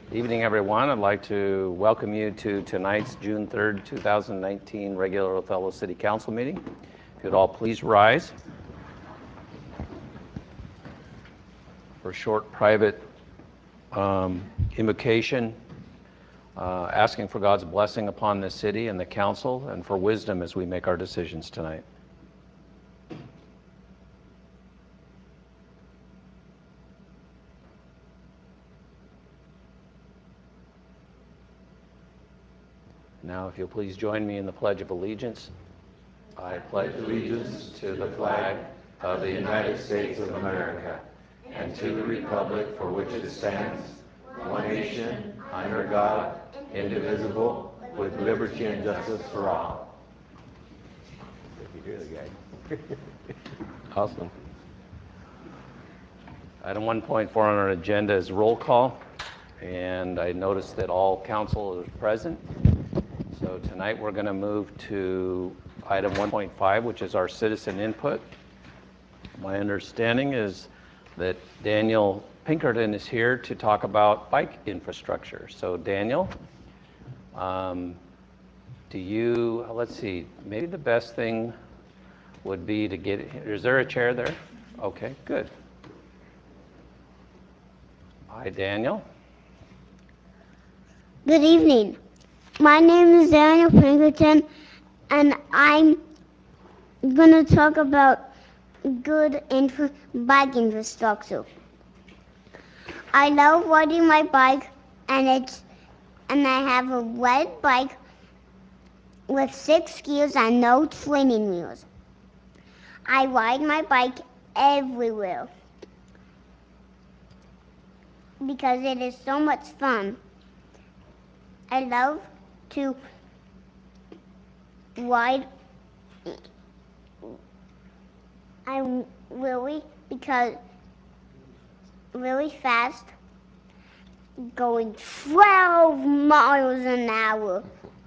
Evening, everyone. I'd like to welcome you to tonight's June 3rd, 2019 regular Othello City Council meeting. If you'd all please rise for a short private invocation, asking for God's blessing upon this city and the council and for wisdom as we make our decisions tonight. Now, if you'll please join me in the Pledge of Allegiance. I pledge allegiance to the flag of the United States of America and to the republic for which it stands, one nation, under God, indivisible, with liberty and justice for all. Awesome. Item 1.4 on our agenda is roll call, and I noticed that all council is present. So tonight we're going to move to item 1.5, which is our citizen input. My understanding is that Daniel Pinkerton is here to talk about bike infrastructure. So Daniel, let's see, maybe the best thing would be to is there a chair there? Okay, good. Hi, Daniel. Good evening. My name is Daniel Pinkerton, and I'm going to talk about good bike infrastructure. I love riding my bike, and I have a red bike with 6 gears and no training wheels. I ride my bike everywhere because it is so much fun. I love to ride really fast, going 12 miles an hour.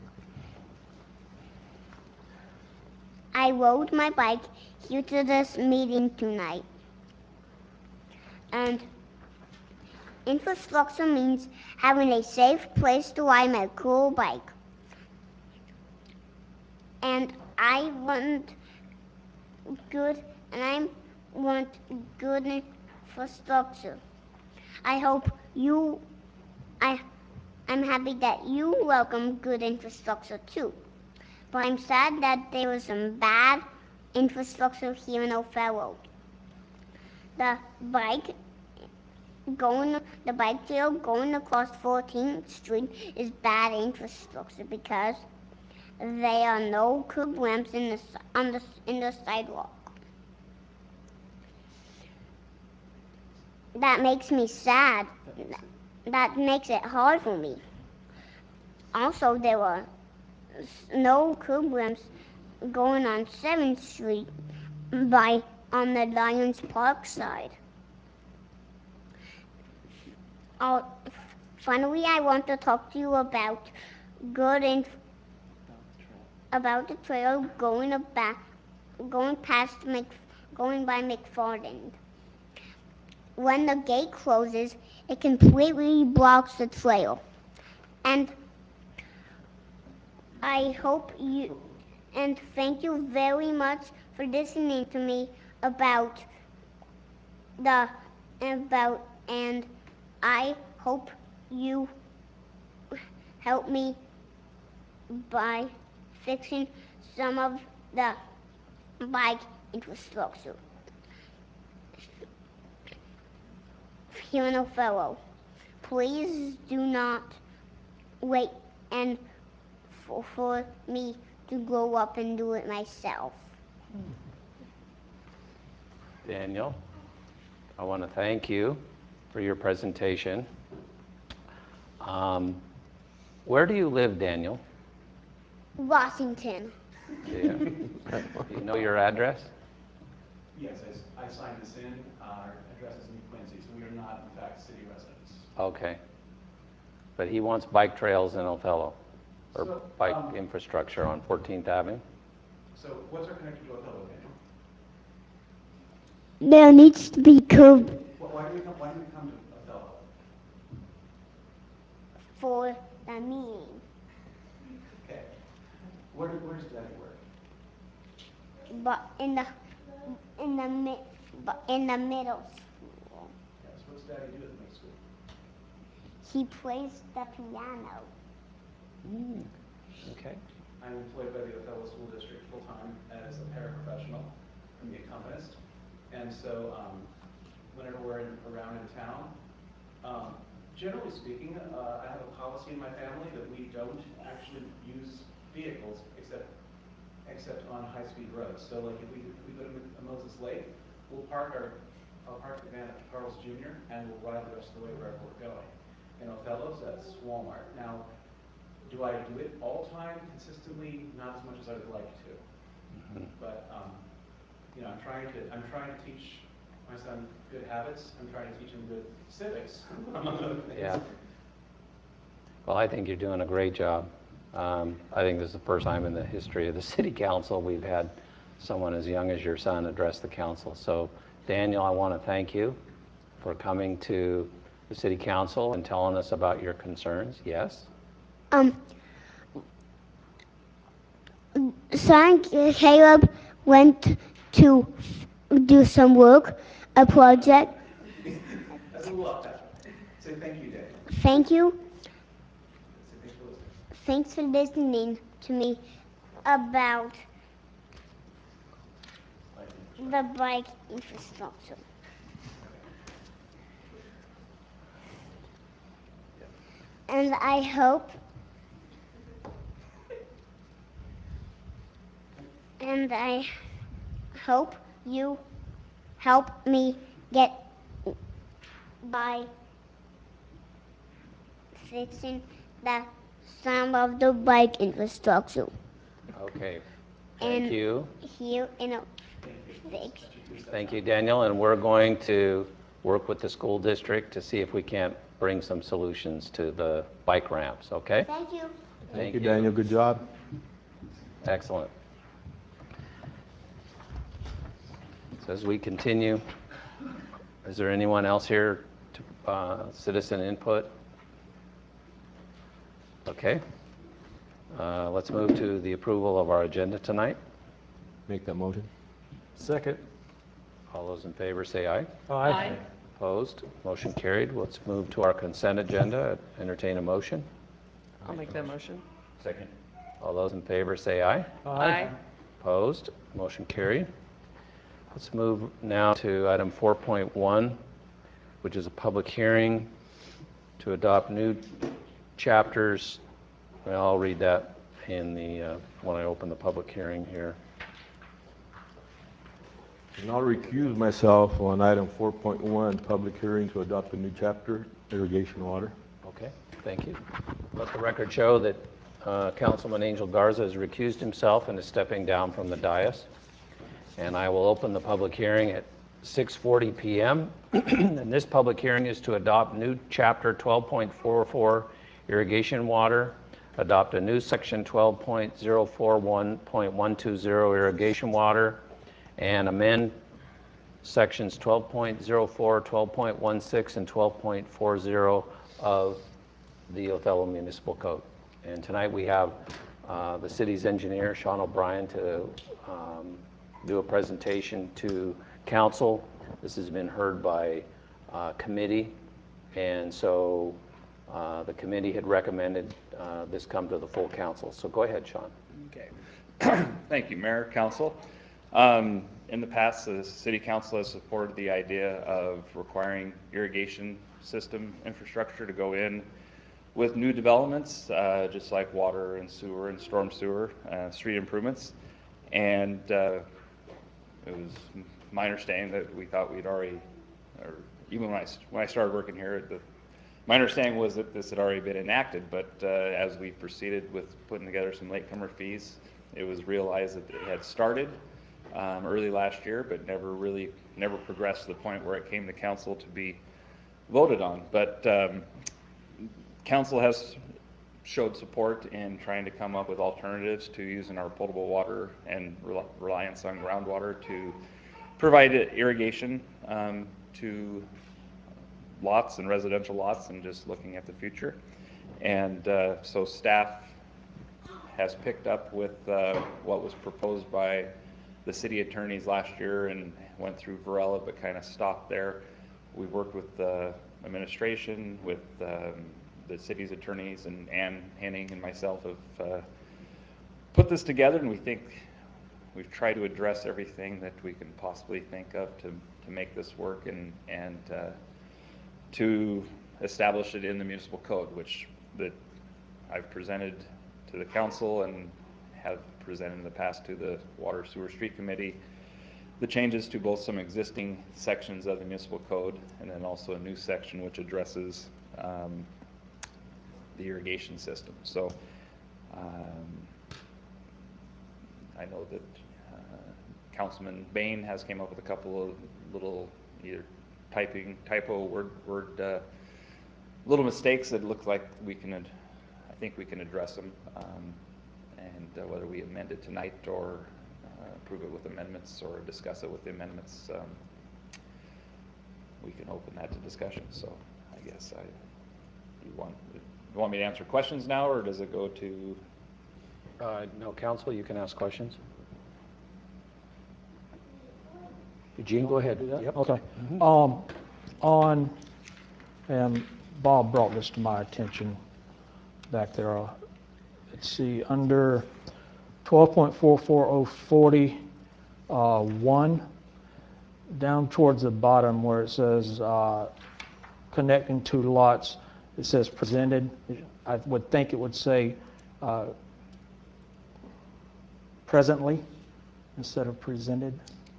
I rode my bike here to this meeting tonight. And infrastructure means having a safe place to ride my cool bike. And I want good infrastructure. I'm happy that you welcome good infrastructure too. But I'm sad that there was some bad infrastructure here in Othello. The bike trail going across 14th Street is bad infrastructure because there are no curb ramps in the sidewalk. That makes me sad. That makes it hard for me. Also, there were no curb ramps going on 7th Street on the Lions Park side. Finally, I want to talk to you about the trail going by McFarland. When the gate closes, it completely blocks the trail. And thank you very much for listening to me and I hope you help me by fixing some of the bike infrastructure here in Othello. Please do not wait for me to grow up and do it myself. Daniel, I want to thank you for your presentation. Where do you live, Daniel? Washington. Do you know your address? Yes, I signed this in. Our address is New Quincy, so we are not, in fact, city residents. Okay. But he wants bike trails in Othello, or bike infrastructure on 14th Avenue. So what's our connection to Othello, Daniel? There needs to be curb. Why do we come to Othello? for the meeting. Okay. Where does Daddy work? But in the middle school, Yes. What's Daddy do at the middle school? he plays the piano. Okay. I'm employed by the Othello School District full-time as a paraprofessional. I'm the accompanist. And so whenever we're around in town, generally speaking, I have a policy in my family that we don't actually use vehicles except on high-speed roads. So like if we go to Moses Lake, I'll park the van at Carl's Jr. and we'll ride the rest of the way wherever we're going. In Othello's, that's Walmart. Now, do I do it all the time, consistently? Not as much as I would like to. But you know, I'm trying to teach my son good habits. I'm trying to teach him good civics, among other things. Yeah. Well, I think you're doing a great job. I think this is the first time in the history of the city council we've had someone as young as your son address the council. So, Daniel, I want to thank you for coming to the city council and telling us about your concerns. Yes? Son Caleb went to do some work, a project. That's a lot. Say thank you, Daniel. Thank you. Say Thanks thanks for listening. for listening to me about the bike infrastructure. And I hope you help me get by fixing the some of the bike infrastructure. Okay. Thank you. Here in a fix. Thank you, Daniel. And we're going to work with the school district to see if we can't bring some solutions to the bike ramps, okay? Thank you. Thank you, Daniel. Good job. Excellent. So as we continue, is there anyone else here to citizen input? Okay. Let's move to the approval of our agenda tonight. Make that motion. Second. All those in favor say aye. Aye. Opposed? Motion carried. Let's move to our consent agenda. Entertain a motion. I'll make that motion. Second. All those in favor say aye. Aye. Opposed? Motion carried. Let's move now to item 4.1, which is a public hearing to adopt new chapters. Well, I'll read that in the when I open the public hearing here. And I'll recuse myself on item 4.1, public hearing to adopt a new chapter, irrigation water. Okay, thank you. Let the record show that Councilman Angel Garza has recused himself and is stepping down from the dais. And I will open the public hearing at 6:40 p.m. And this public hearing is to adopt new chapter 12.44 irrigation water, adopt a new section 12.041.120 irrigation water, and amend sections 12.04, 12.16, and 12.40 of the Othello Municipal Code. And tonight we have the city's engineer, Sean O'Brien, to do a presentation to council. This has been heard by committee, and so the committee had recommended this come to the full council. So go ahead, Sean. Okay. Thank you, Mayor, Council. In the past, the City Council has supported the idea of requiring irrigation system infrastructure to go in with new developments, just like water and sewer and storm sewer, street improvements. And it was my understanding that we thought we'd already, or even when I started working here, my understanding was that this had already been enacted, but as we proceeded with putting together some latecomer fees, it was realized that it had started early last year, but never progressed to the point where it came to council to be voted on. But council has showed support in trying to come up with alternatives to using our potable water and reliance on groundwater to provide irrigation to lots and residential lots, and just looking at the future. And so staff has picked up with what was proposed by the city attorneys last year and went through Varela, but kind of stopped there. We worked with the administration, with the city's attorneys, and Ann Henning and myself have put this together, and we think we've tried to address everything that we can possibly think of to make this work and to establish it in the municipal code, which that I've presented to the council and have presented in the past to the Water Sewer Street Committee, the changes to both some existing sections of the municipal code and then also a new section which addresses the irrigation system. So I know that Councilman Bain has came up with a couple of little either typo word little mistakes that look like we can, I think we can address them, and whether we amend it tonight or approve it with amendments or discuss it with the amendments, we can open that to discussion. So I guess you want me to answer questions now, or does it go to? No, council, you can ask questions. Eugene, go ahead. Yep. Okay. And Bob brought this to my attention back there. Let's see, under 12.44040, 1, down towards the bottom where it says connecting two lots, it says presented. I would think it would say presently instead of presented.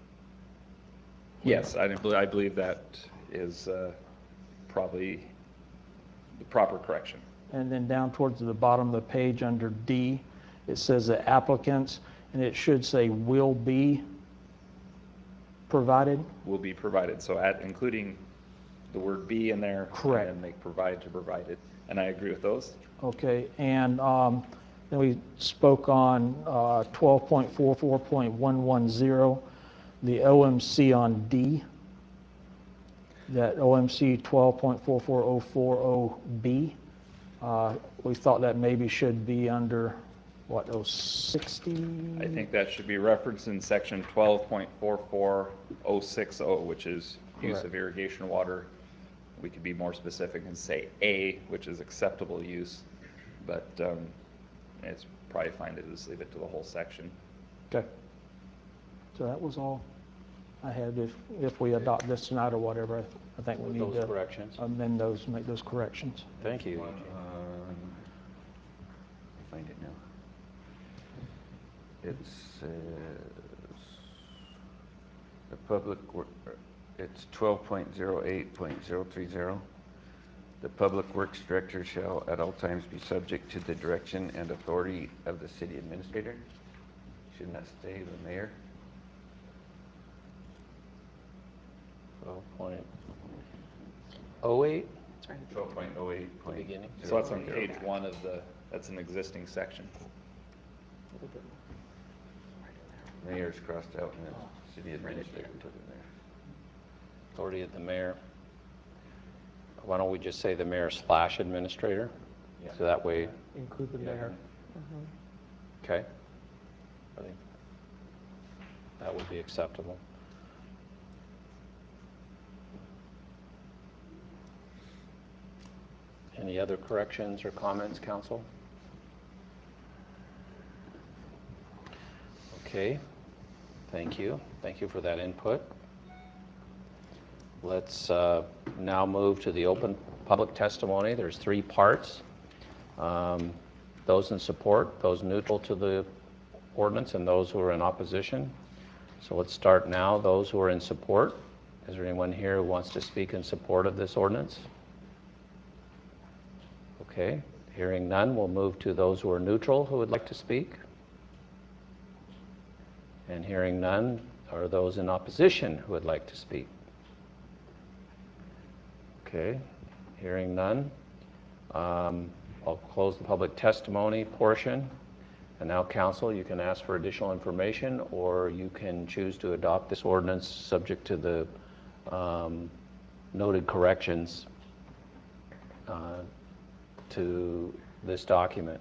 Yes, I believe that is probably the proper correction. And then down towards the bottom of the page under D, it says the applicants, and it should say will be provided. Will be provided. So including the word be in there. Correct. And then make provide to provided. And I agree with those. Okay, and then we spoke on 12.44.110, the OMC on D, that OMC 12.44040B. We thought that maybe should be under, what, 060? I think that should be referenced in section 12.44060, which is use Correct. of irrigation water. We could be more specific and say A, which is acceptable use, but it's probably fine to just leave it to the whole section. Okay. So that was all I had. If we adopt this tonight or whatever, I think we With need those to corrections. amend those, make those corrections. Thank you. Find it now. It says the public work, it's 12.08.030. The Public Works Director shall at all times be subject to the direction and authority of the city administrator. Shouldn't that stay the mayor? 12.08, 12.08. the beginning. So that's on page 1 of that's an existing section. Mayor's crossed out and the city administrator put it there. Authority of the mayor. Why don't we just say the mayor / administrator? Yeah. So that way, Include the mayor. okay. I think that would be acceptable. Any other corrections or comments, council? Okay, thank you. Thank you for that input. Let's now move to the open public testimony. There's 3 parts. Those in support, those neutral to the ordinance, and those who are in opposition. So let's start now. Those who are in support. Is there anyone here who wants to speak in support of this ordinance? Okay, hearing none, we'll move to those who are neutral who would like to speak. And hearing none, are those in opposition who would like to speak? Okay, hearing none. I'll close the public testimony portion. And now, council, you can ask for additional information, or you can choose to adopt this ordinance subject to the noted corrections to this document.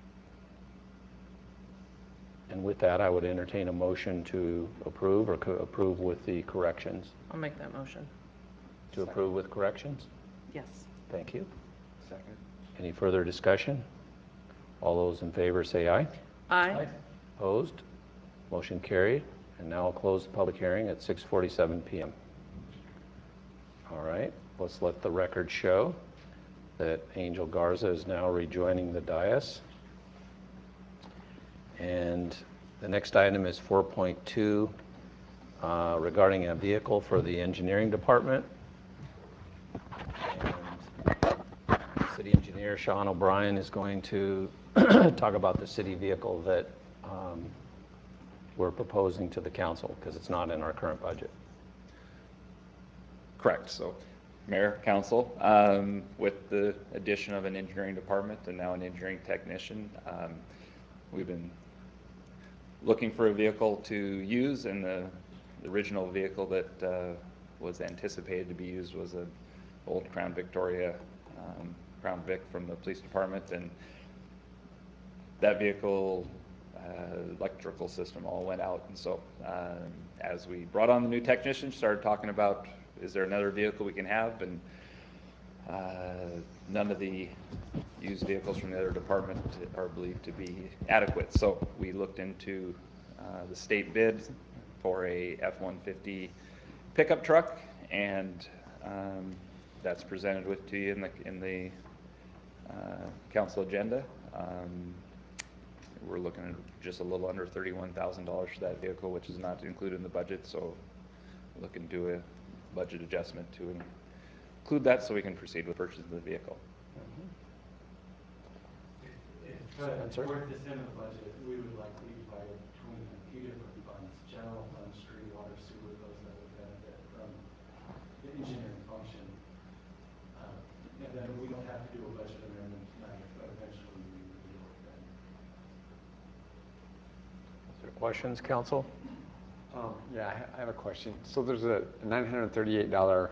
And with that, I would entertain a motion to approve or approve with the corrections. I'll make that motion. To approve with corrections? Yes. Thank you. Second. Any further discussion? All those in favor say aye. Aye. Opposed? Motion carried. And now I'll close the public hearing at 6:47 PM. All right, let's let the record show that Angel Garza is now rejoining the dais. And the next item is 4.2 regarding a vehicle for the engineering department. And City Engineer Sean O'Brien is going to talk about the city vehicle that we're proposing to the council because it's not in our current budget. Correct. So, Mayor, Council, with the addition of an engineering department and now an engineering technician, we've been looking for a vehicle to use, and the original vehicle that was anticipated to be used was an old Crown Victoria, Crown Vic from the police department, and that vehicle electrical system all went out. And so as we brought on the new technician, started talking about, is there another vehicle we can have? And none of the used vehicles from the other department are believed to be adequate. So we looked into the state bid for a F-150 pickup truck, and that's presented with to you in the council agenda. We're looking at just a little under $31,000 for that vehicle, which is not included in the budget. So looking to do a budget adjustment to include that so we can proceed with purchasing the vehicle. If work this in the budget, we would likely divide it between a few different funds: general fund, street, water, sewer, those that would benefit from the engineering function. And then we don't have to do a budget amendment tonight, but eventually we would do it then. Is there questions, council? Yeah, I have a question. So there's a $938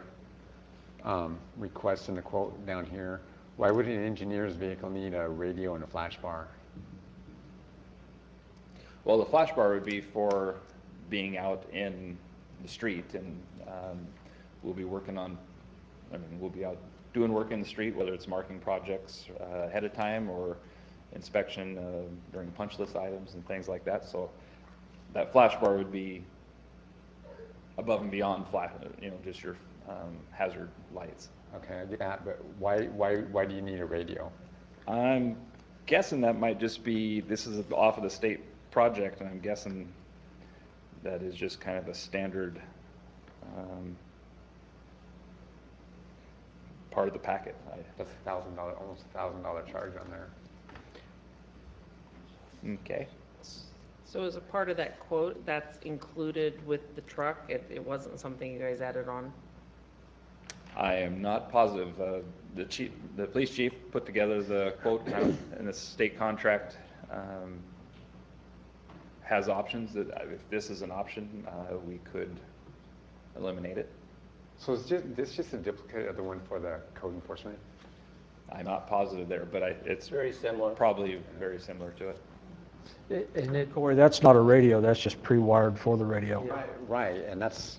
request in the quote down here. Why would an engineer's vehicle need a radio and a flash bar? Well, the flash bar would be for being out in the street, and we'll be working on, we'll be out doing work in the street, whether it's marking projects ahead of time or inspection during punch list items and things like that. So that flash bar would be above and beyond just your hazard lights. Okay, I get that, but why do you need a radio? I'm guessing that might just be, this is off of the state project, and I'm guessing that is just kind of a standard part of the packet. That's $1,000, almost $1,000 charge on there. Okay. So as a part of that quote, that's included with the truck? It wasn't something you guys added on? I am not positive. The police chief put together the quote and the state contract has options that if this is an option, we could eliminate it. So is this just a duplicate of the one for the code enforcement? I'm not positive there, but it's Very similar. probably very similar to it. And Corey, that's not a radio, that's just pre-wired for the radio. Right, and that's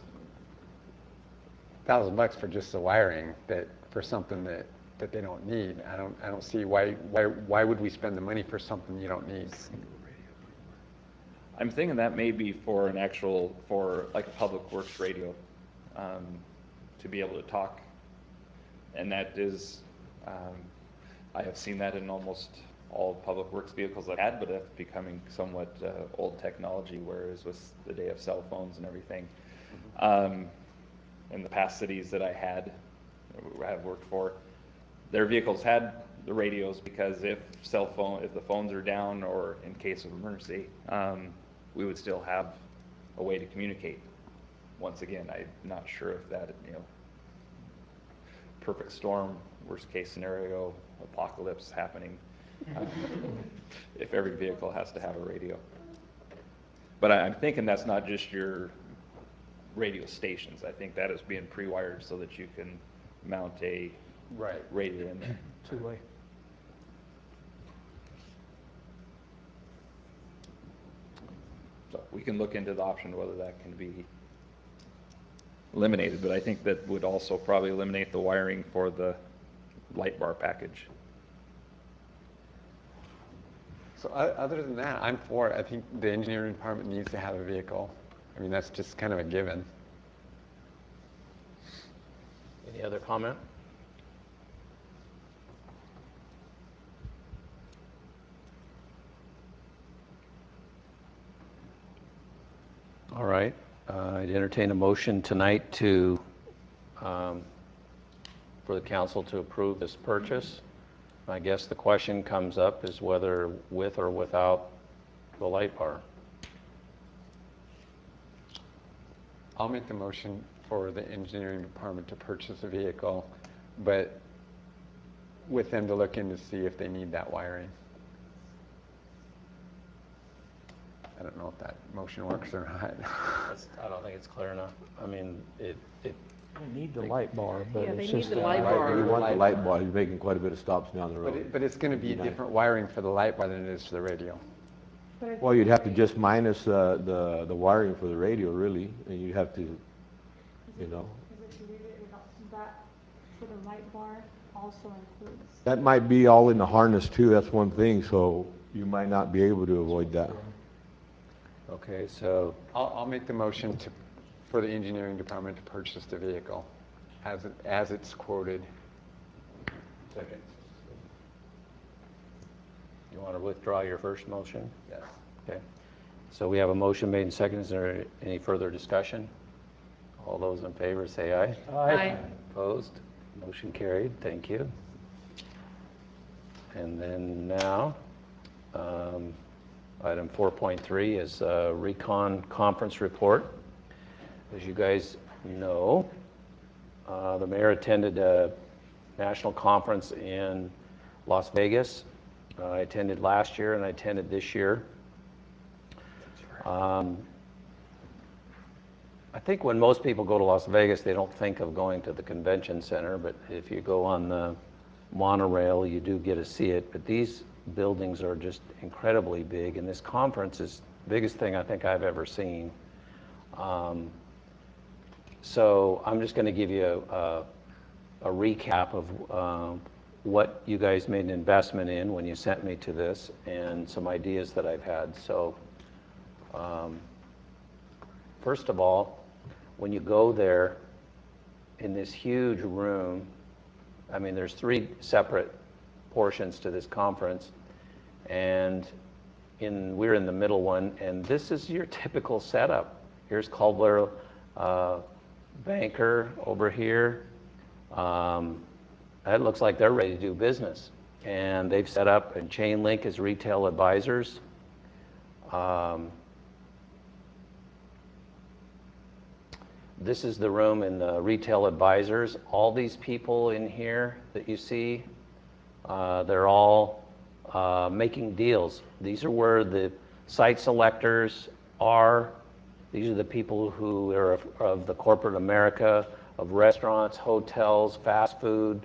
$1,000 for just the wiring for something that they don't need. I don't see why would we spend the money for something you don't need? I'm thinking that may be for like a public works radio, to be able to talk. And that is, I have seen that in almost all public works vehicles I've had, but that's becoming somewhat old technology, whereas with the day of cell phones and everything. In the past cities that I have worked for, their vehicles had the radios because if the phones are down or in case of emergency, we would still have a way to communicate. Once again, I'm not sure if that, perfect storm, worst case scenario, apocalypse happening, if every vehicle has to have a radio. But I'm thinking that's not just your radio stations. I think that is being pre-wired so that you can mount a radio in there. Two-way. we can look into the option of whether that can be eliminated, but I think that would also probably eliminate the wiring for the light bar package. So other than that, I'm for it. I think the engineering department needs to have a vehicle. I mean, that's just kind of a given. Any other comment? All right, I'd entertain a motion tonight to, for the council to approve this purchase. I guess the question comes up is whether with or without the light bar. I'll make the motion for the engineering department to purchase a vehicle, but with them to look in to see if they need that wiring. I don't know if that motion works or not. I don't think it's clear enough. I mean, it We need the light bar, but Yeah, they it's need just the that light bar. You want the light bar, you're making quite a bit of stops down the road. But it's going to be different wiring for the light bar than it is for the radio. Well, you'd have to just minus the wiring for the radio, really, and you'd have to, you know. Is it deleted without that for the light bar also includes? That might be all in the harness too, that's one thing, so you might not be able to avoid that. okay, so I'll make the motion for the engineering department to purchase the vehicle as it's quoted. second. You want to withdraw your first motion? Yes. Okay. So we have a motion made and seconded. Is there any further discussion? All those in favor say aye. Aye. Opposed? Motion carried. Thank you. And then now, item 4.3 is Recon Conference Report. As you guys know, the mayor attended a national conference in Las Vegas. I attended last year and I attended this year. I think when most people go to Las Vegas, they don't think of going to the convention center, but if you go on the monorail, you do get to see it. But these buildings are just incredibly big, and this conference is the biggest thing I think I've ever seen. So I'm just going to give you a recap of what you guys made an investment in when you sent me to this, and some ideas that I've had. So first of all, when you go there in this huge room, I mean, there's 3 separate portions to this conference, and we're in the middle one, and this is your typical setup. Here's Coldwell Banker over here. It looks like they're ready to do business, and they've set up, and Chainlink as retail advisors. This is the room in the retail advisors. All these people in here that you see, they're all making deals. These are where the site selectors are. These are the people who are of the corporate America, of restaurants, hotels, fast food,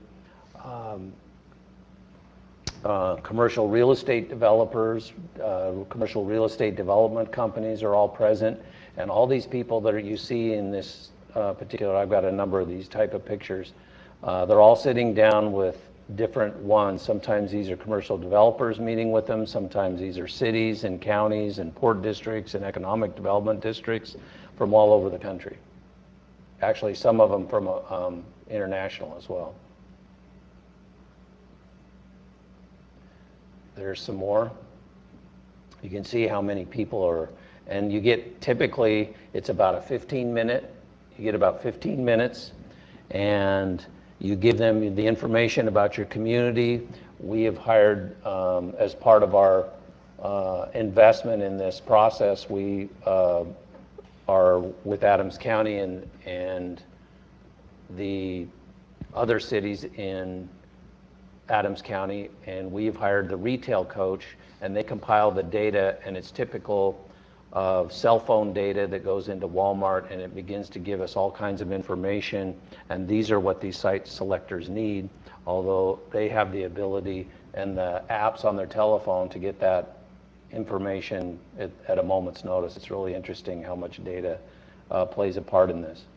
commercial real estate developers, commercial real estate development companies are all present. And all these people that you see in this particular, I've got a number of these type of pictures, they're all sitting down with different ones. Sometimes these are commercial developers meeting with them. Sometimes these are cities and counties and port districts and economic development districts from all over the country. Actually, some of them from international as well. There's some more. You can see how many people are, and you get, typically, it's about a 15-minute, you get about 15 minutes, and you give them the information about your community. We have hired, as part of our investment in this process, we are with Adams County and the other cities in Adams County, and we've hired the retail coach, and they compile the data, and it's typical of cell phone data that goes into Walmart, and it begins to give us all kinds of information, and these are what these site selectors need, although they have the ability and the apps on their telephone to get that information at a moment's notice. It's really interesting how much data plays a part in this.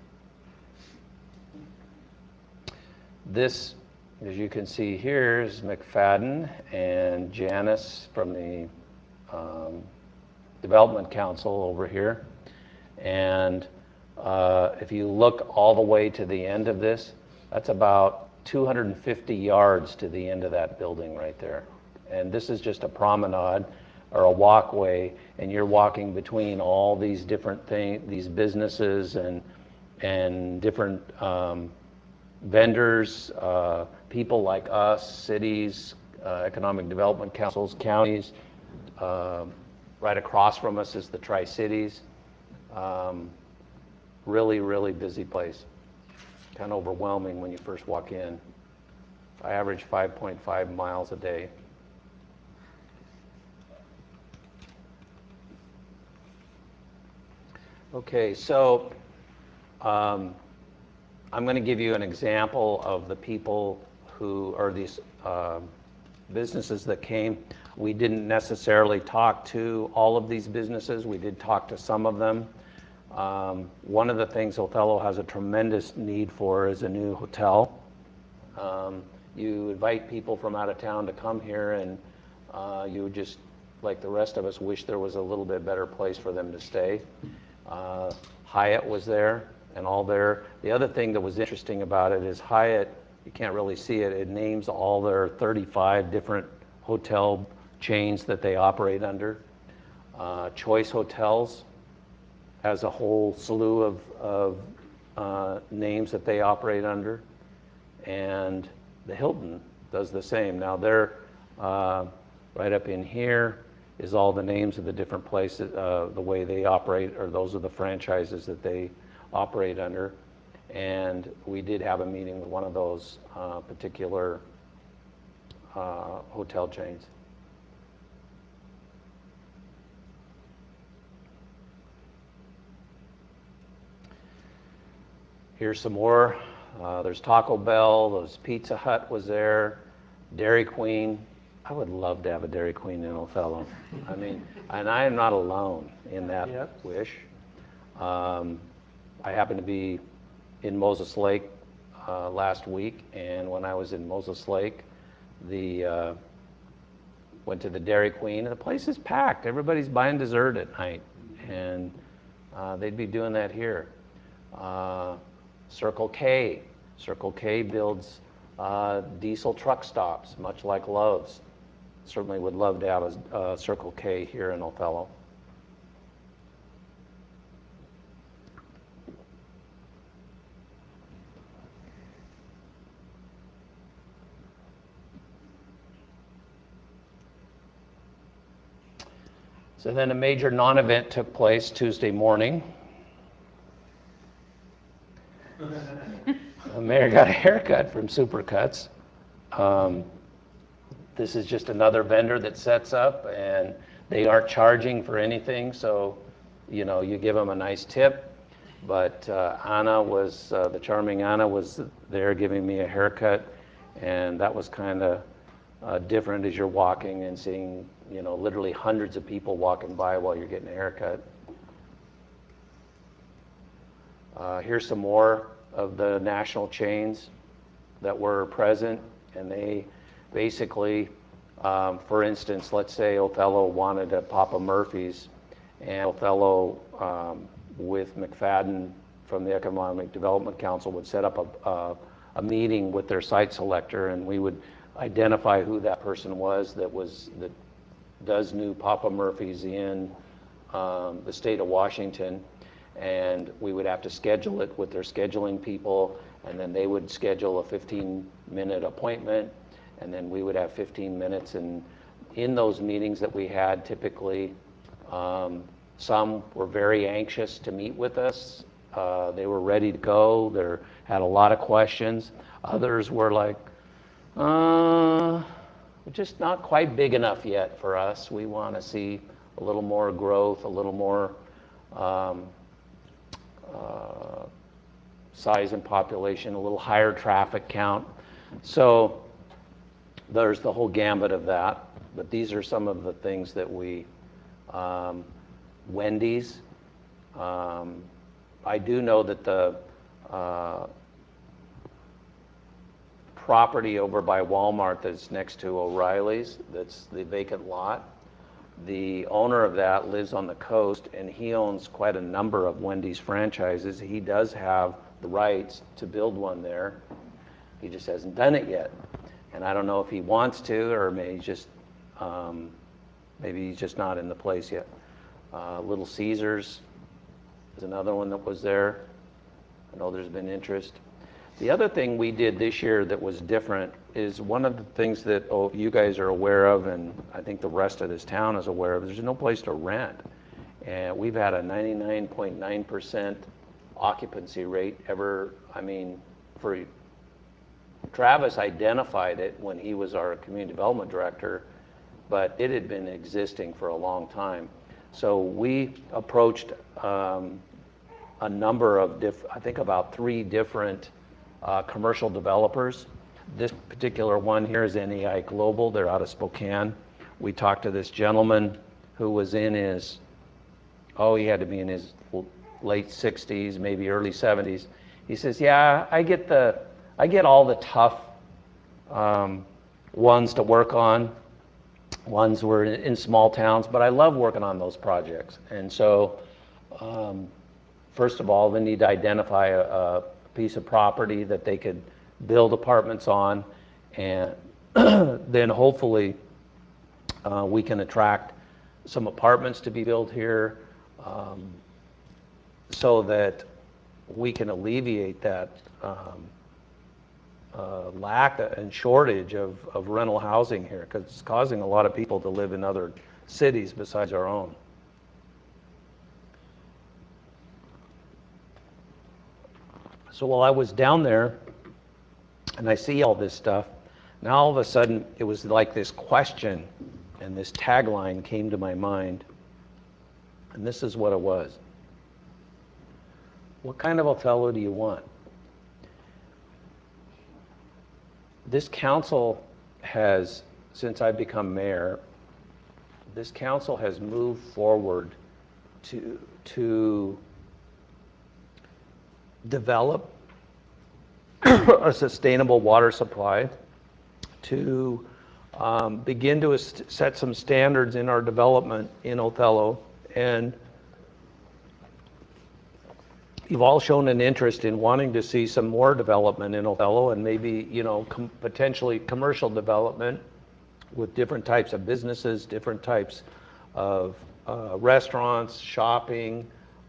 This, as you can see here, is McFadden and Janice from the Development Council over here. And if you look all the way to the end of this, that's about 250 yards to the end of that building right there. And this is just a promenade or a walkway, and you're walking between all these different things, these businesses and different vendors, people like us, cities, economic development councils, counties. Right across from us is the Tri-Cities. Really, really busy place. Kind of overwhelming when you first walk in. I average 5.5 miles a day. Okay, so I'm going to give you an example of the people who are these businesses that came. We didn't necessarily talk to all of these businesses. We did talk to some of them. One of the things Othello has a tremendous need for is a new hotel. You invite people from out of town to come here, and you just, like the rest of us, wish there was a little bit better place for them to stay. Hyatt was there and all there. The other thing that was interesting about it is Hyatt, you can't really see it, it names all their 35 different hotel chains that they operate under. Choice Hotels has a whole slew of names that they operate under. And the Hilton does the same. Now they're right up in here is all the names of the different places, the way they operate, or those are the franchises that they operate under. And we did have a meeting with one of those particular hotel chains. Here's some more. There's Taco Bell, there's Pizza Hut was there, Dairy Queen. I would love to have a Dairy Queen in Othello. I mean, and I am not alone in that wish. I happened to be in Moses Lake last week, and when I was in Moses Lake, went to the Dairy Queen, and the place is packed. Everybody's buying dessert at night, and they'd be doing that here. Circle K. Circle K builds diesel truck stops, much like Love's. Certainly would love to have a Circle K here in Othello. So then a major non-event took place Tuesday morning. The mayor got a haircut from Supercuts. This is just another vendor that sets up, and they aren't charging for anything, so you know, you give them a nice tip. But Anna was, the charming Anna was there giving me a haircut, and that was kind of different as you're walking and seeing, you know, literally hundreds of people walking by while you're getting a haircut. Here's some more of the national chains that were present, and they basically, for instance, let's say Othello wanted a Papa Murphy's, and Othello with McFadden from the Economic Development Council would set up a meeting with their site selector, and we would identify who that person was that does new Papa Murphy's in the state of Washington. And we would have to schedule it with their scheduling people, and then they would schedule a 15-minute appointment, and then we would have 15 minutes. And in those meetings that we had, typically, some were very anxious to meet with us. They were ready to go. They had a lot of questions. Others were like, just not quite big enough yet for us. We want to see a little more growth, a little more size and population, a little higher traffic count. So there's the whole gambit of that. But these are some of the things that we Wendy's. I do know that the property over by Walmart that's next to O'Reilly's, that's the vacant lot, the owner of that lives on the coast, and he owns quite a number of Wendy's franchises. He does have the rights to build one there. He just hasn't done it yet. And I don't know if he wants to, or maybe he's just not in the place yet. Little Caesars is another one that was there. I know there's been interest. The other thing we did this year that was different is one of the things that you guys are aware of, and I think the rest of this town is aware of, there's no place to rent. And we've had a 99.9% occupancy rate ever. I mean, Travis identified it when he was our community development director, but it had been existing for a long time. So we approached a number of I think about 3 different commercial developers. This particular one here is NEI Global. They're out of Spokane. We talked to this gentleman who was in his, he had to be in his late 60s, maybe early 70s. He says, yeah, I get all the tough ones to work on. Ones were in small towns, but I love working on those projects. And so, first of all, they need to identify a piece of property that they could build apartments on, and then hopefully we can attract some apartments to be built here, so that we can alleviate that lack and shortage of rental housing here, because it's causing a lot of people to live in other cities besides our own. So while I was down there and I see all this stuff, now all of a sudden it was like this question and this tagline came to my mind, and this is what it was. What kind of Othello do you want? This council has, since I've become mayor, this council has moved forward to develop a sustainable water supply, to begin to set some standards in our development in Othello. And you've all shown an interest in wanting to see some more development in Othello, and maybe, potentially commercial development with different types of businesses, different types of restaurants, shopping,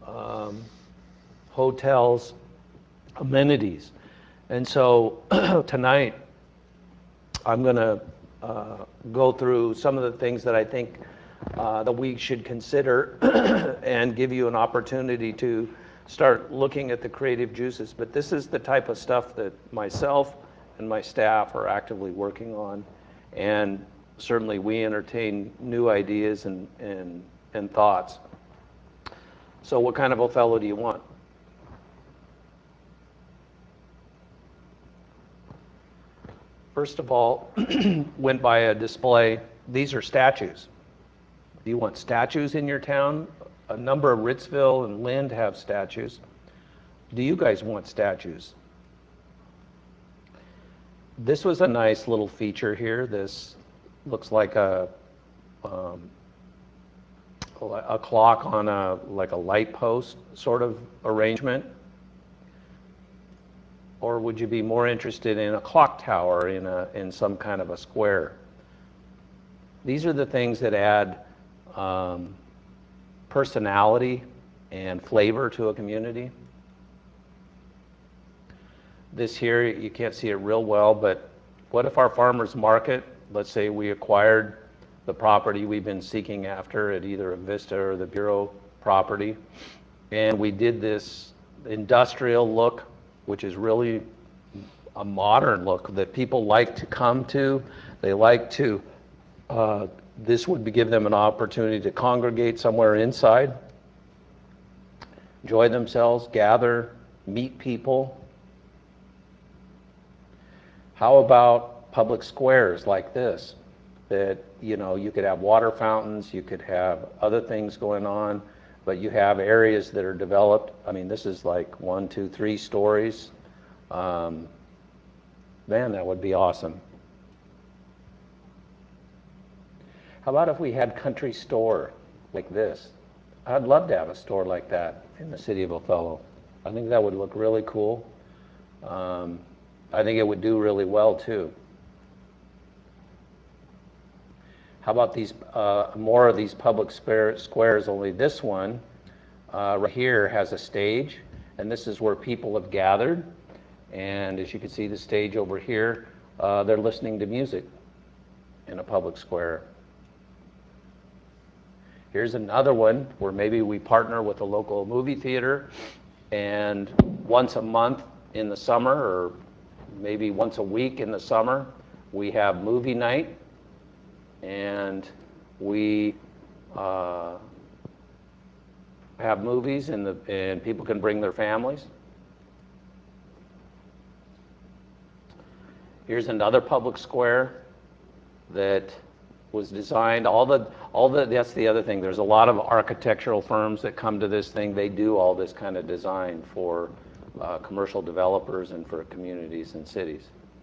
hotels, amenities. And so tonight I'm going to go through some of the things that I think that we should consider and give you an opportunity to start looking at the creative juices. But this is the type of stuff that myself and my staff are actively working on, and certainly we entertain new ideas and thoughts. So what kind of Othello do you want? First of all, went by a display. These are statues. Do you want statues in your town? A number of Ritzville and Lind have statues. Do you guys want statues? This was a nice little feature here. This looks like a clock on like a light post sort of arrangement. Or would you be more interested in a clock tower in some kind of a square? These are the things that add personality and flavor to a community. This here, you can't see it real well, but what if our farmers market, let's say we acquired the property we've been seeking after at either a Vista or the Bureau property, and we did this industrial look, which is really a modern look that people like to come to. They like to, this would give them an opportunity to congregate somewhere inside, enjoy themselves, gather, meet people. How about public squares like this? that, you know, you could have water fountains, you could have other things going on, but you have areas that are developed. I mean, this is like 1, 2, 3 stories. Man, that would be awesome. How about if we had country store like this? I'd love to have a store like that in the city of Othello. I think that would look really cool. I think it would do really well too. How about these more of these public squares? Only this one right here has a stage, and this is where people have gathered. And as you can see, the stage over here, they're listening to music in a public square. Here's another one where maybe we partner with a local movie theater, and once a month in the summer, or maybe once a week in the summer, we have movie night, and we have movies, and people can bring their families. Here's another public square that was designed, that's the other thing. There's a lot of architectural firms that come to this thing. They do all this kind of design for commercial developers and for communities and cities.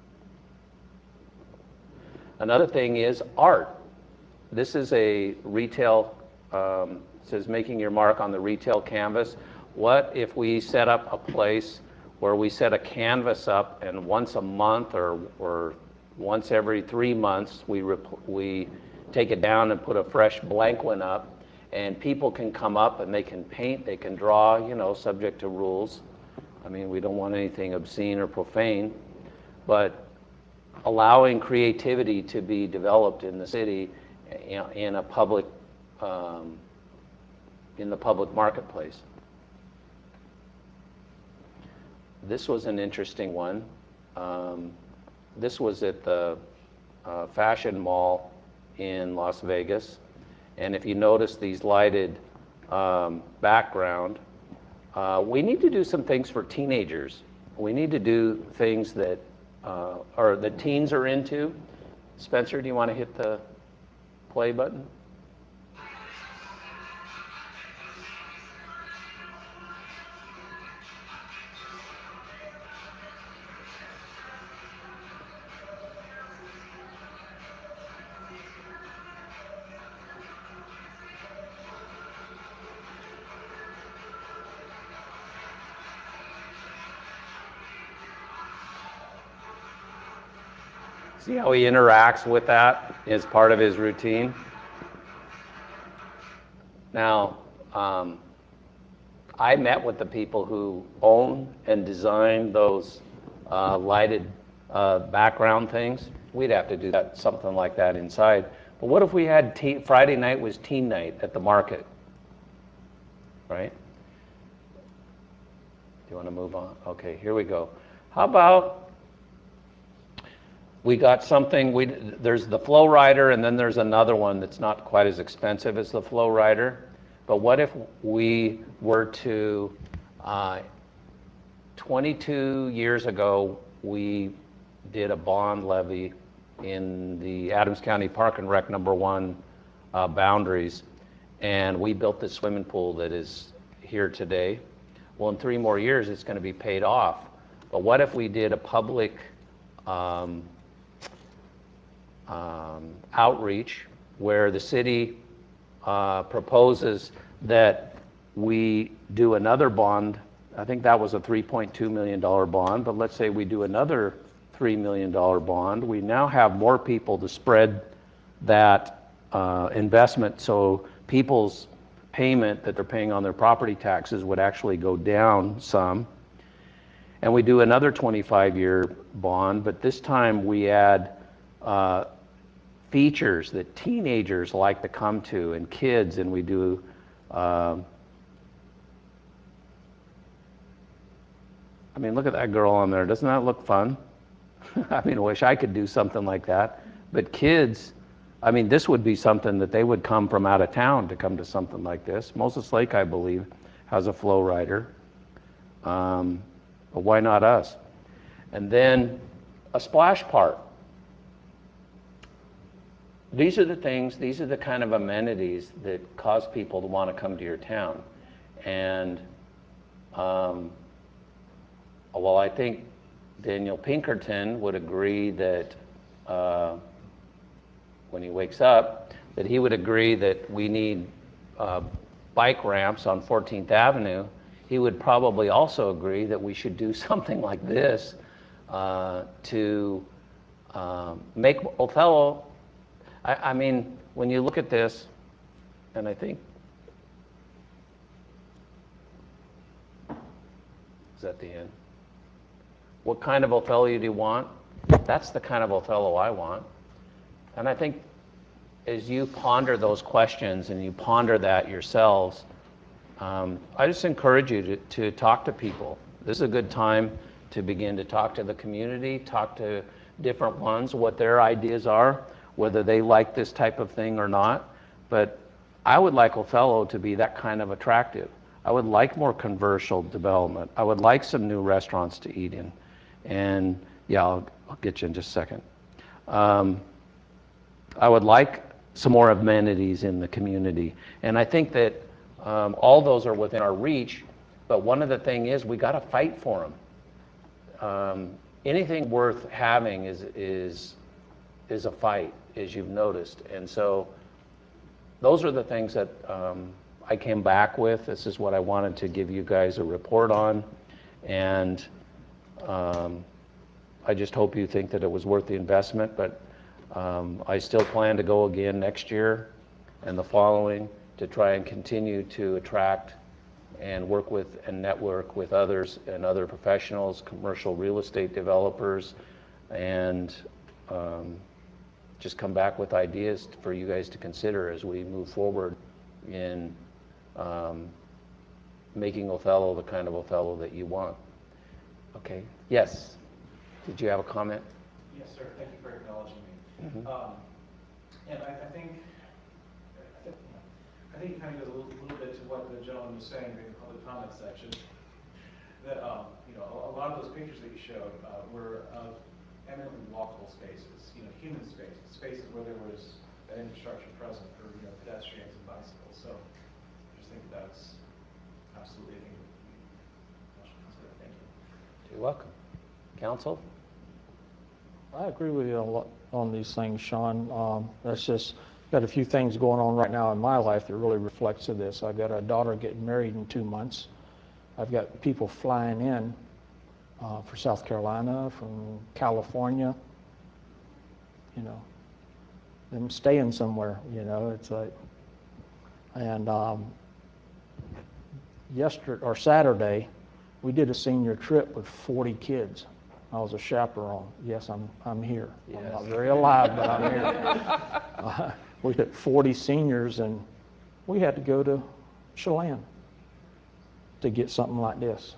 Another thing is art. This is a retail, says making your mark on the retail canvas. What if we set up a place where we set a canvas up, and once a month or once every 3 months, we take it down and put a fresh blank one up, and people can come up and they can paint, they can draw, you know, subject to rules. I mean, we don't want anything obscene or profane, but allowing creativity to be developed in the city in a public, in the public marketplace. This was an interesting one. This was at the Fashion Mall in Las Vegas. And if you notice these lighted background, we need to do some things for teenagers. We need to do things that or the teens are into. Spencer, do you want to hit the play button? See how he interacts with that as part of his routine? Now, I met with the people who own and design those lighted background things. We'd have to do that, something like that inside. But what if we had Friday night was teen night at the market, right? Do you want to move on? Okay, here we go. How about we got something, there's the Flow Rider, and then there's another one that's not quite as expensive as the Flow Rider. But what if we were to, 22 years ago, we did a bond levy in the Adams County Park and Rec #1 boundaries, and we built this swimming pool that is here today. Well, in 3 more years, it's going to be paid off. But what if we did a public outreach where the city proposes that we do another bond. I think that was a $3.2 million bond, but let's say we do another $3 million bond. We now have more people to spread that investment, so people's payment that they're paying on their property taxes would actually go down some. And we do another 25-year bond, but this time we add features that teenagers like to come to, and kids, and we do I mean, look at that girl on there. Doesn't that look fun? I mean, I wish I could do something like that. But kids, I mean, this would be something that they would come from out of town to come to something like this. Moses Lake, I believe, has a Flow Rider. But why not us? And then a splash park. these are the things, these are the kind of amenities that cause people to want to come to your town. And well, I think Daniel Pinkerton would agree that when he wakes up, that he would agree that we need bike ramps on 14th Avenue. He would probably also agree that we should do something like this to make Othello, I mean, when you look at this, and I think, is that the end? What kind of Othello do you want? That's the kind of Othello I want. And I think as you ponder those questions and you ponder that yourselves, I just encourage you to talk to people. This is a good time to begin to talk to the community, talk to different ones, what their ideas are, whether they like this type of thing or not. But I would like Othello to be that kind of attractive. I would like more commercial development. I would like some new restaurants to eat in. And yeah, I'll get you in just a second. I would like some more amenities in the community. And I think that all those are within our reach, but one of the things is we got to fight for them. Anything worth having is a fight, as you've noticed. And so those are the things that I came back with. This is what I wanted to give you guys a report on. And I just hope you think that it was worth the investment, but I still plan to go again next year and the following to try and continue to attract and work with and network with others and other professionals, commercial real estate developers, and just come back with ideas for you guys to consider as we move forward in making Othello the kind of Othello that you want. Okay, yes, did you have a comment? Yes, sir, thank you for acknowledging me. Mm-hmm. And I think it kind of goes a little bit to what the gentleman was saying during the public comment section, that you know, a lot of those pictures that you showed were of eminently walkable spaces, you know, human spaces, spaces where there was that infrastructure present for, you know, pedestrians and bicycles. So I just think that's absolutely a thing that we should consider. Thank you. You're welcome. Council? I agree with you a lot on these things, Sean. That's just got a few things going on right now in my life that really reflects to this. I've got a daughter getting married in 2 months. I've got people flying in for South Carolina, from California, you know, them staying somewhere, you know, it's like, and Saturday, we did a senior trip with 40 kids. I was a chaperone. Yes, I'm here. Yes. I'm not very alive, but I'm here. We had 40 seniors, and we had to go to Chelan to get something like this.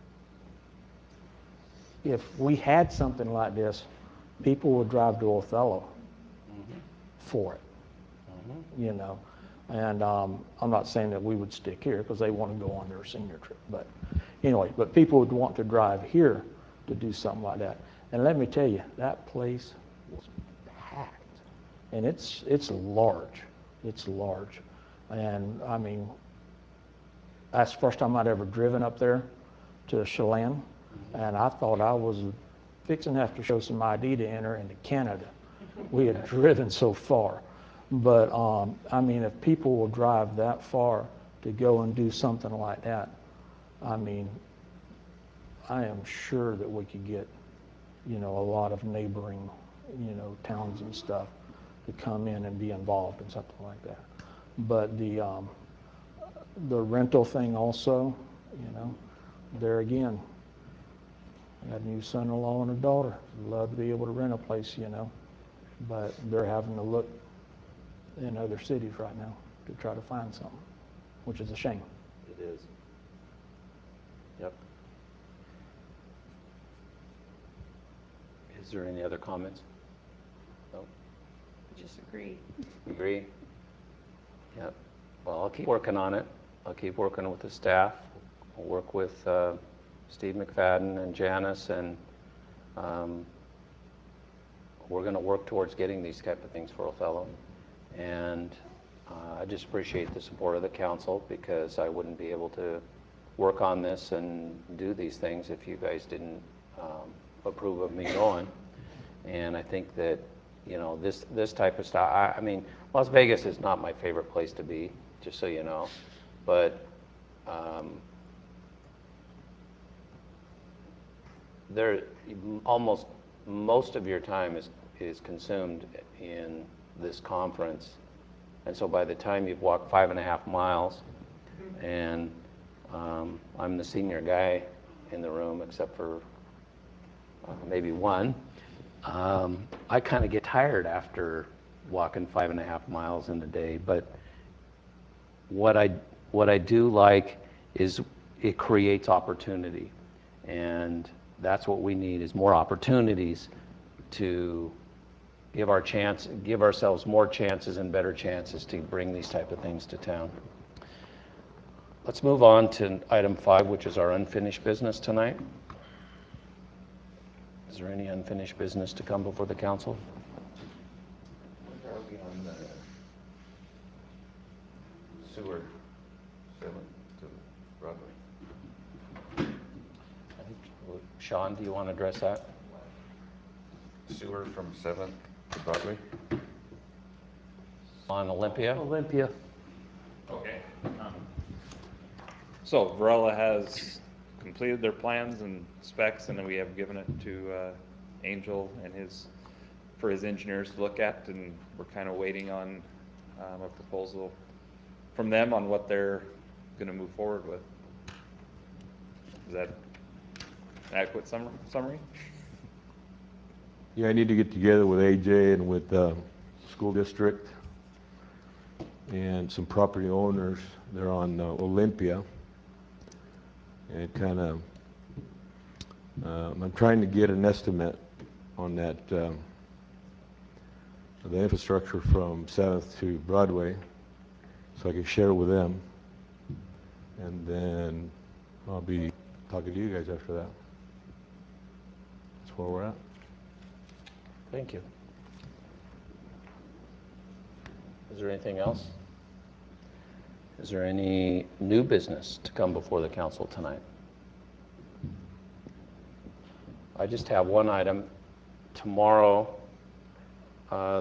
If we had something like this, people would drive to Othello for it, you know. And I'm not saying that we would stick here because they want to go on their senior trip. But anyway, but people would want to drive here to do something like that. And let me tell you, that place was packed. And it's large. It's large. And I mean, that's the first time I'd ever driven up there to Chelan. And I thought I was fixing to have to show some ID to enter into Canada. We had driven so far. But I mean, if people will drive that far to go and do something like that, I mean, I am sure that we could get, you know, a lot of neighboring, you know, towns and stuff to come in and be involved in something like that. But the rental thing also, you know, there again, I got a new son-in-law and a daughter. Love to be able to rent a place, you know, but they're having to look in other cities right now to try to find something, which is a shame. It is. Yep. Is there any other comments? No? Just agree. Agree? Yep. Well, I'll keep working on it. I'll keep working with the staff. I'll work with Steve McFadden and Janice, and we're going to work towards getting these type of things for Othello. And I just appreciate the support of the council, because I wouldn't be able to work on this and do these things if you guys didn't approve of me going. And I think that, you know, this type of stuff, I mean, Las Vegas is not my favorite place to be, just so you know, but there, almost most of your time is consumed in this conference. And so by the time you've walked 5.5 miles, and I'm the senior guy in the room, except for maybe one, I kind of get tired after walking 5.5 miles in a day. But what I do like is it creates opportunity, and that's what we need, is more opportunities to give ourselves more chances and better chances to bring these type of things to town. Let's move on to item 5, which is our unfinished business tonight. Is there any unfinished business to come before the council? Where are we on the sewer 7 to Broadway? Sean, do you want to address that? Sewer from 7th to Broadway? On Olympia? Olympia. Okay. So Varela has completed their plans and specs, and then we have given it to Angel and for his engineers to look at, and we're kind of waiting on a proposal from them on what they're going to move forward with. Is that adequate summary? Yeah, I need to get together with AJ and with the school district and some property owners. They're on Olympia. And kind of, I'm trying to get an estimate on that, the infrastructure from 7th to Broadway, so I can share with them. And then I'll be talking to you guys after that. That's where we're at. Thank you. Is there anything else? Is there any new business to come before the council tonight? I just have one item. Tomorrow, the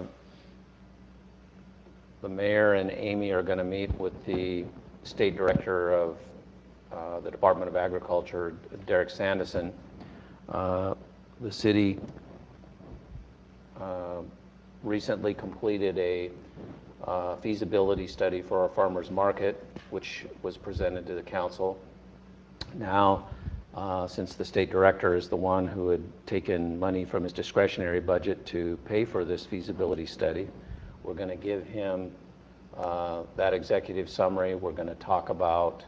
mayor and Amy are going to meet with the state director of the Department of Agriculture, Derek Sanderson. The city recently completed a feasibility study for our farmers market, which was presented to the council. Now, since the state director is the one who had taken money from his discretionary budget to pay for this feasibility study, we're going to give him that executive summary. We're going to talk about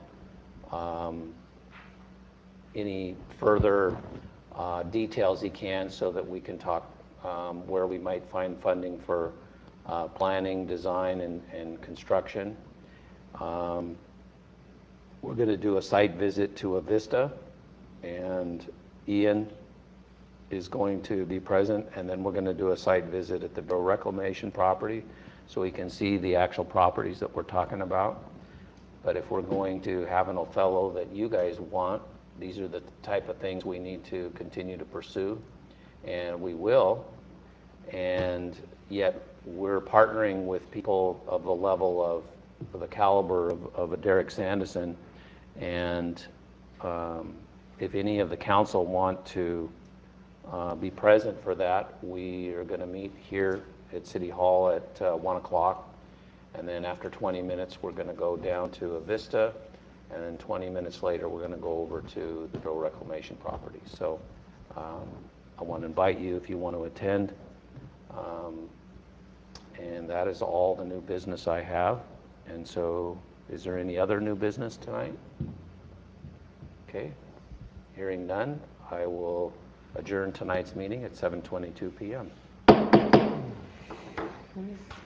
any further details he can, so that we can talk where we might find funding for planning, design, and construction. We're going to do a site visit to Avista, and Ian is going to be present, and then we're going to do a site visit at the Bureau Reclamation property, so we can see the actual properties that we're talking about. But if we're going to have an Othello that you guys want, these are the type of things we need to continue to pursue, and we will. And yet we're partnering with people of the level of the caliber of a Derek Sanderson, and if any of the council want to be present for that, we are going to meet here at City Hall at 1 o'clock, and then after 20 minutes we're going to go down to Avista, and then 20 minutes later we're going to go over to the Bureau Reclamation property. So I want to invite you if you want to attend. And that is all the new business I have. And so, is there any other new business tonight? Okay. Hearing none, I will adjourn tonight's meeting at 7:22 p.m.